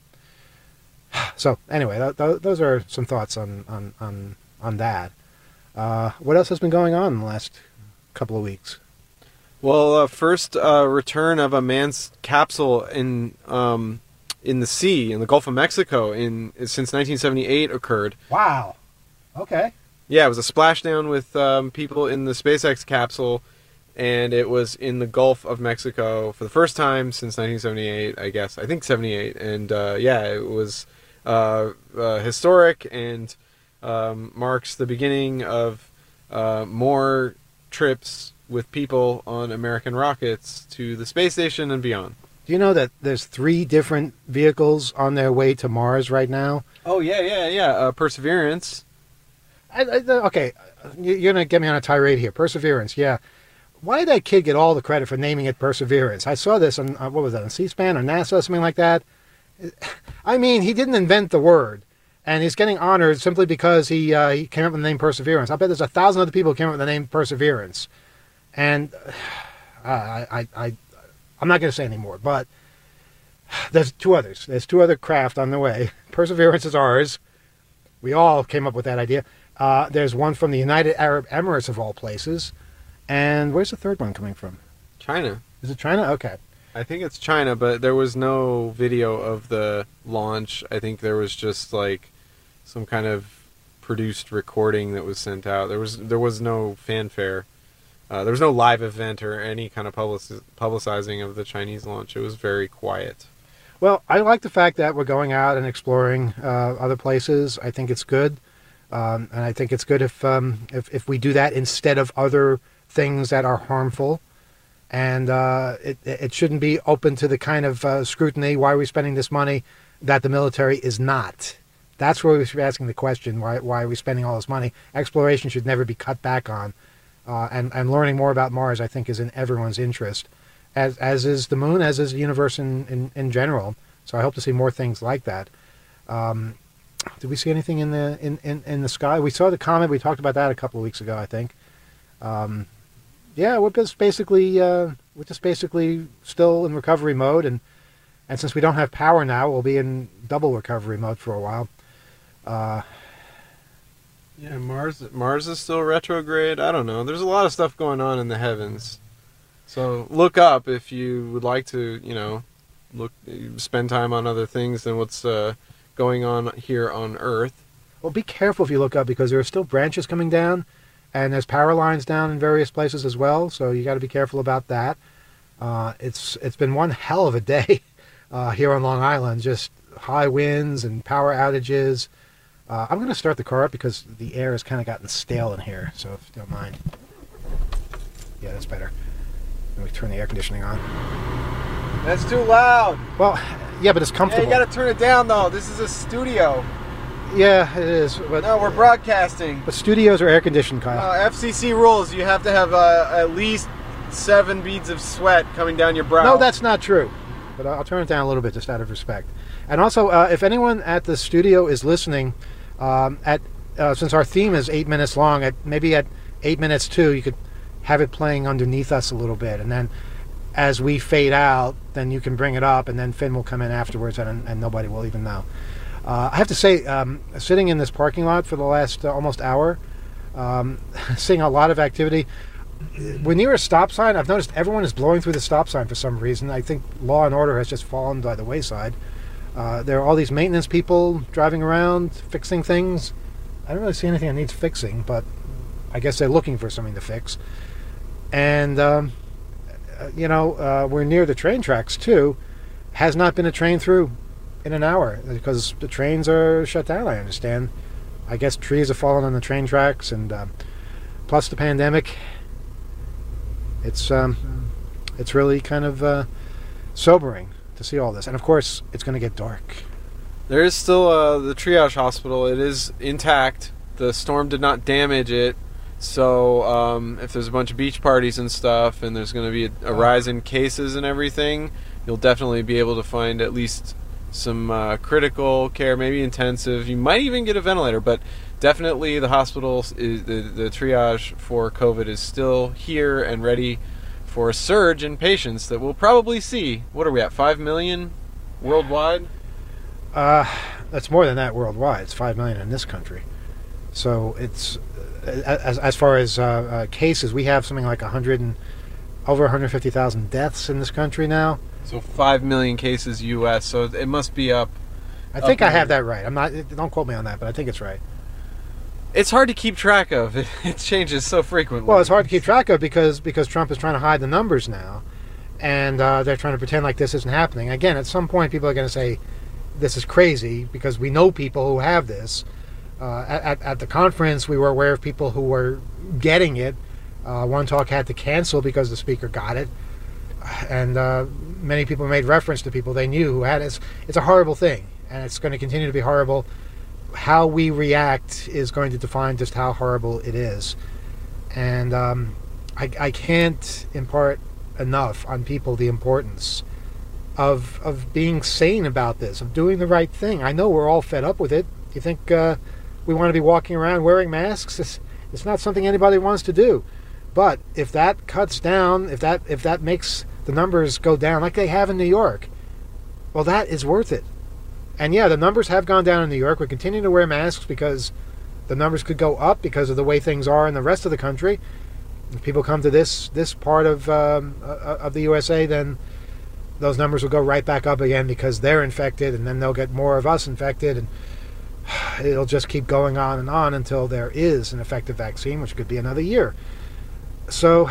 So anyway, th- th- those are some thoughts on on on on that. Uh, what else has been going on in the last couple of weeks? Well, uh, first uh, return of a manned capsule in um, in the sea in the Gulf of Mexico in since nineteen seventy-eight occurred. Wow. Okay. Yeah, it was a splashdown with um, people in the SpaceX capsule, and it was in the Gulf of Mexico for the first time since nineteen seventy-eight, I guess. I think seventy-eight, and uh, yeah, it was uh, uh, historic and um, marks the beginning of uh, more trips with people on American rockets to the space station and beyond. Do you know that there's three different vehicles on their way to Mars right now? Oh, yeah, yeah, yeah. Uh, Perseverance. I, I, okay, you're going to get me on a tirade here. Perseverance, yeah. Why did that kid get all the credit for naming it Perseverance? I saw this on, uh, what was that, on C-SPAN or NASA, something like that. I mean, he didn't invent the word, and he's getting honored simply because he uh, he came up with the name Perseverance. I bet there's a thousand other people who came up with the name Perseverance. And uh, I, I, I, I'm not going to say any more, but there's two others. There's two other craft on the way. Perseverance is ours. We all came up with that idea. Uh, there's one from the United Arab Emirates, of all places. And where's the third one coming from? China. Is it China? Okay. I think it's China, but there was no video of the launch. I think there was just like some kind of produced recording that was sent out. There was there was no fanfare. Uh, there was no live event or any kind of publici- publicizing of the Chinese launch. It was very quiet. Well, I like the fact that we're going out and exploring uh, other places. I think it's good. Um, and I think it's good if, um, if if we do that instead of other things that are harmful. And uh, it, it shouldn't be open to the kind of uh, scrutiny, why are we spending this money, that the military is not. That's where we should be asking the question, why, why are we spending all this money? Exploration should never be cut back on. Uh, and, and learning more about Mars, I think, is in everyone's interest, as as is the moon, as is the universe in, in, in general. So I hope to see more things like that. Um, did we see anything in the in, in, in the sky? We saw the comet. We talked about that a couple of weeks ago, I think. Um, yeah, we're just basically uh, we're just basically still in recovery mode, and and since we don't have power now, we'll be in double recovery mode for a while. Uh, Yeah, Mars Mars is still retrograde. I don't know. There's a lot of stuff going on in the heavens. So look up if you would like to, you know, look spend time on other things than what's uh, going on here on Earth. Well, be careful if you look up, because there are still branches coming down, and there's power lines down in various places as well. So you got to be careful about that. Uh, it's it's been one hell of a day uh, here on Long Island. Just high winds and power outages. Uh, I'm going to start the car up because the air has kind of gotten stale in here, so if you don't mind. Yeah, that's better. Let me turn the air conditioning on. That's too loud. Well, yeah, but it's comfortable. Hey, you got to turn it down, though. This is a studio. Yeah, it is. But, no, we're broadcasting. But studios are air-conditioned, Kyle. Uh, F C C rules. You have to have uh, at least seven beads of sweat coming down your brow. No, that's not true. But I'll turn it down a little bit just out of respect. And also, uh, if anyone at the studio is listening, um, at uh, since our theme is eight minutes long, at maybe at eight minutes two, you could have it playing underneath us a little bit, and then as we fade out, then you can bring it up, and then Finn will come in afterwards, and, and nobody will even know. Uh, I have to say, um, sitting in this parking lot for the last uh, almost hour, um, seeing a lot of activity. We're near a stop sign. I've noticed everyone is blowing through the stop sign for some reason. I think law and order has just fallen by the wayside. Uh, there are all these maintenance people driving around, fixing things. I don't really see anything that needs fixing, but I guess they're looking for something to fix. And um, uh, you know, uh, we're near the train tracks too. Has not been a train through in an hour because the trains are shut down. I understand. I guess trees have fallen on the train tracks, and uh, plus the pandemic. It's um, it's really kind of uh, sobering to see all this, and of course, it's going to get dark. There is still uh, the triage hospital. It is intact. The storm did not damage it. So um, if there's a bunch of beach parties and stuff, and there's going to be a, a rise in cases and everything, you'll definitely be able to find at least some uh, critical care, maybe intensive. You might even get a ventilator, but definitely the hospital, is, the, the triage for COVID is still here and ready for a surge in patients that we'll probably see. What are we at, five million worldwide? Uh, that's more than that worldwide. It's five million in this country. So it's, as, as far as uh, uh, cases, we have something like one hundred and over one hundred fifty thousand deaths in this country now. So five million cases U S, so it must be up. I think up I have that right. I'm not. Don't quote me on that, but I think it's right. It's hard to keep track of. It, it changes so frequently. Well, it's hard to keep track of because because Trump is trying to hide the numbers now, and uh, they're trying to pretend like this isn't happening. Again, at some point, people are going to say this is crazy because we know people who have this. Uh, at, at the conference, we were aware of people who were getting it. Uh, one talk had to cancel because the speaker got it. And uh, many people made reference to people they knew who had it. It's, it's a horrible thing, and it's going to continue to be horrible. How we react is going to define just how horrible it is. And um, I, I can't impart enough on people the importance of of being sane about this, of doing the right thing. I know we're all fed up with it. You think uh, we want to be walking around wearing masks? It's, it's not something anybody wants to do. But if that cuts down, if that if that makes the numbers go down like they have in New York, well, that is worth it. And yeah, the numbers have gone down in New York. We're continuing to wear masks because the numbers could go up because of the way things are in the rest of the country. If people come to this this part of um, of the U S A, then those numbers will go right back up again because they're infected, and then they'll get more of us infected, and it'll just keep going on and on until there is an effective vaccine, which could be another year. So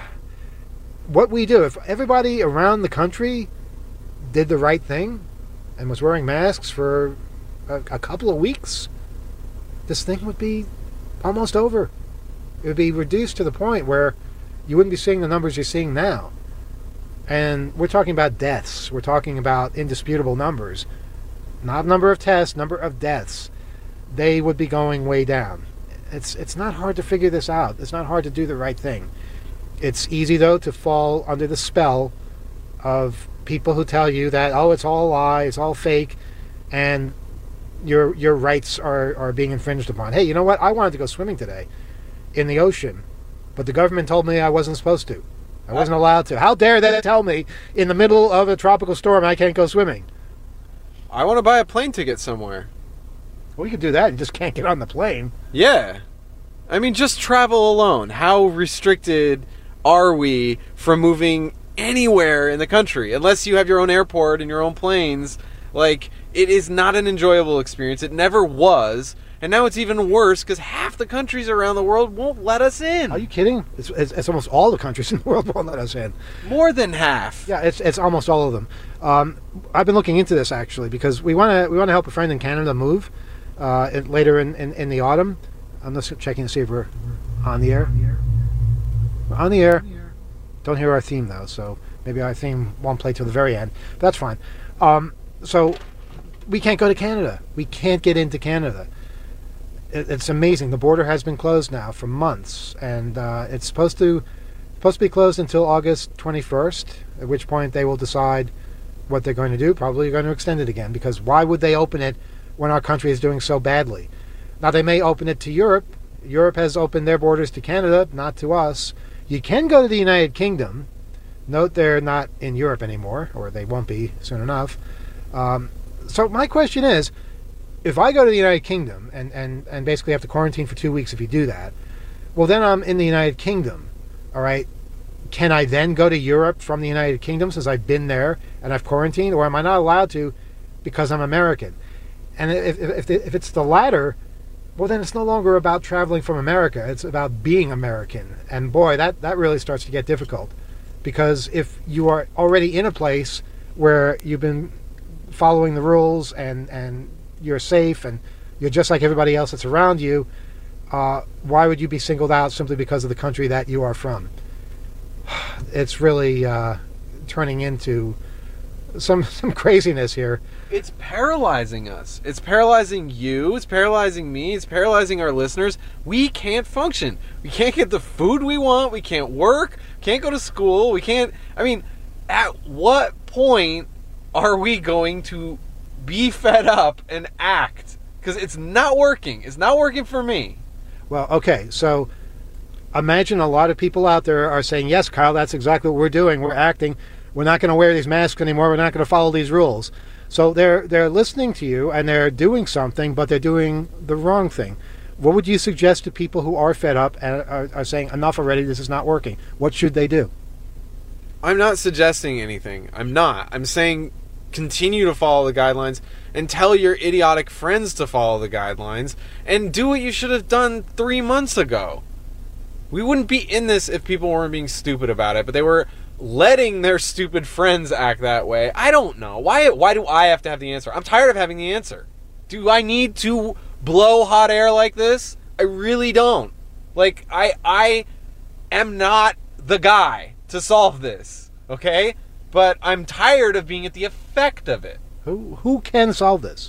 what we do, if everybody around the country did the right thing and was wearing masks for a, a couple of weeks, this thing would be almost over. It would be reduced to the point where you wouldn't be seeing the numbers you're seeing now. And we're talking about deaths. We're talking about indisputable numbers. Not number of tests, number of deaths. They would be going way down. It's it's not hard to figure this out. It's not hard to do the right thing. It's easy, though, to fall under the spell of people who tell you that, oh, it's all a lie, it's all fake, and your your rights are, are being infringed upon. Hey, you know what? I wanted to go swimming today in the ocean, but the government told me I wasn't supposed to. I wasn't allowed to. How dare they tell me in the middle of a tropical storm I can't go swimming? I want to buy a plane ticket somewhere. Well, you could do that. You just can't get on the plane. Yeah. I mean, just travel alone. How restricted are we from moving anywhere in the country? Unless you have your own airport and your own planes. Like, it is not an enjoyable experience. It never was. And now it's even worse because half the countries around the world won't let us in. Are you kidding? It's, it's, it's almost all the countries in the world won't let us in. More than half. Yeah, it's it's almost all of them. Um, I've been looking into this actually because we want to we want to help a friend in Canada move uh, in, later in, in, in the autumn. I'm just checking to see if we're on the air. We're on the air. Don't hear our theme though, so maybe our theme won't play till the very end. But that's fine. Um, so we can't go to Canada. We can't get into Canada. It's amazing. The border has been closed now for months, and uh, it's supposed to supposed to be closed until August twenty-first, at which point they will decide what they're going to do. Probably going to extend it again, because why would they open it when our country is doing so badly? Now, they may open it to Europe. Europe has opened their borders to Canada, not to us. You can go to the United Kingdom. Note they're not in Europe anymore, or they won't be soon enough. Um, so my question is, if I go to the United Kingdom and, and, and basically have to quarantine for two weeks if you do that, well, then I'm in the United Kingdom, all right? Can I then go to Europe from the United Kingdom since I've been there and I've quarantined, or am I not allowed to because I'm American? And if, if, if it's the latter, well, then it's no longer about traveling from America. It's about being American. And boy, that, that really starts to get difficult Because if you are already in a place where you've been following the rules and, and you're safe and you're just like everybody else that's around you, uh, why would you be singled out simply because of the country that you are from? It's really uh, turning into some some craziness here. It's paralyzing us. It's paralyzing you. It's paralyzing me. It's paralyzing our listeners. We can't function. We can't get the food we want. We can't work. Can't go to school. We can't... I mean, at what point are we going to be fed up and act? Because it's not working. It's not working for me. Well, okay, so imagine a lot of people out there are saying, yes, Kyle, that's exactly what we're doing. We're acting. We're not going to wear these masks anymore. We're not going to follow these rules. So they're they're listening to you and they're doing something, but they're doing the wrong thing. What would you suggest to people who are fed up and are, are saying, enough already, this is not working? What should they do? I'm not suggesting anything. I'm not. I'm saying continue to follow the guidelines and tell your idiotic friends to follow the guidelines and do what you should have done three months ago. We wouldn't be in this if people weren't being stupid about it, but they were letting their stupid friends act that way. I don't know. Why why do I have to have the answer? I'm tired of having the answer. Do I need to blow hot air like this? I really don't. Like, I I am not the guy to solve this, okay? But I'm tired of being at the effect of it. Who who can solve this?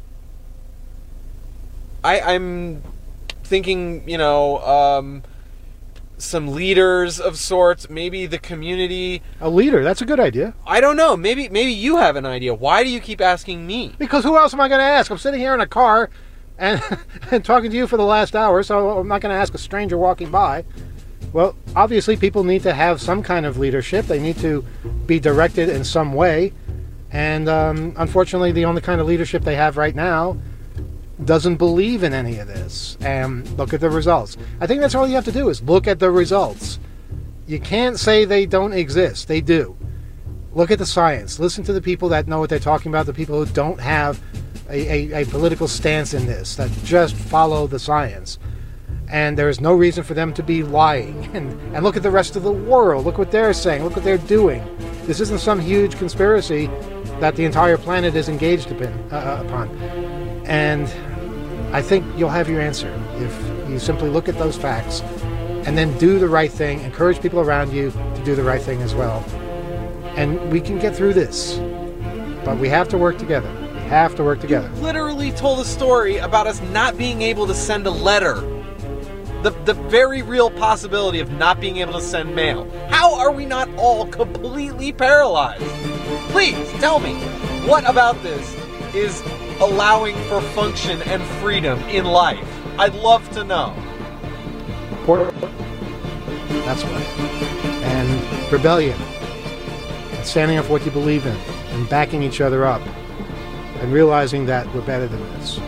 I, I'm thinking, you know, um... some leaders of sorts, maybe the community. A leader, that's a good idea. I don't know. Maybe maybe you have an idea. Why do you keep asking me? Because who else am I going to ask? I'm sitting here in a car and, and talking to you for the last hour, so I'm not going to ask a stranger walking by. Well, obviously people need to have some kind of leadership. They need to be directed in some way. And um, unfortunately, the only kind of leadership they have right now doesn't believe in any of this. And look at the results. I think that's all you have to do is look at the results. You can't say they don't exist. They do. Look at the science. Listen to the people that know what they're talking about, the people who don't have a, a, a political stance in this, that just follow the science. And there is no reason for them to be lying. And, and look at the rest of the world. Look what they're saying. Look what they're doing. This isn't some huge conspiracy that the entire planet is engaged upon. Uh, upon. And I think you'll have your answer if you simply look at those facts and then do the right thing, encourage people around you to do the right thing as well. And we can get through this, but we have to work together. We have to work together. You literally told a story about us not being able to send a letter. The, the very real possibility of not being able to send mail. How are we not all completely paralyzed? Please, tell me, what about this is allowing for function and freedom in life? I'd love to know. Port- That's what. And rebellion. And standing up for what you believe in. And backing each other up. And realizing that we're better than this.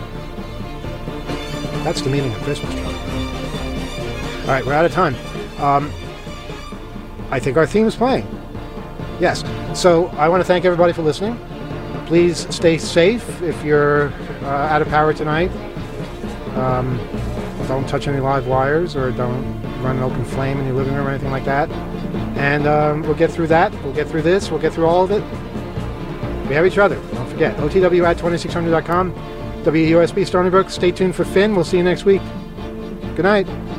That's the meaning of Christmas, John. All right, we're out of time. Um, I think our theme is playing. Yes. So I want to thank everybody for listening. Please stay safe if you're uh, out of power tonight. Um, don't touch any live wires or don't run an open flame in your living room or anything like that. And um, we'll get through that. We'll get through this. We'll get through all of it. We have each other. Don't forget. O T W at twenty-six hundred dot com. W U S B Stony Brook. Stay tuned for Finn. We'll see you next week. Good night.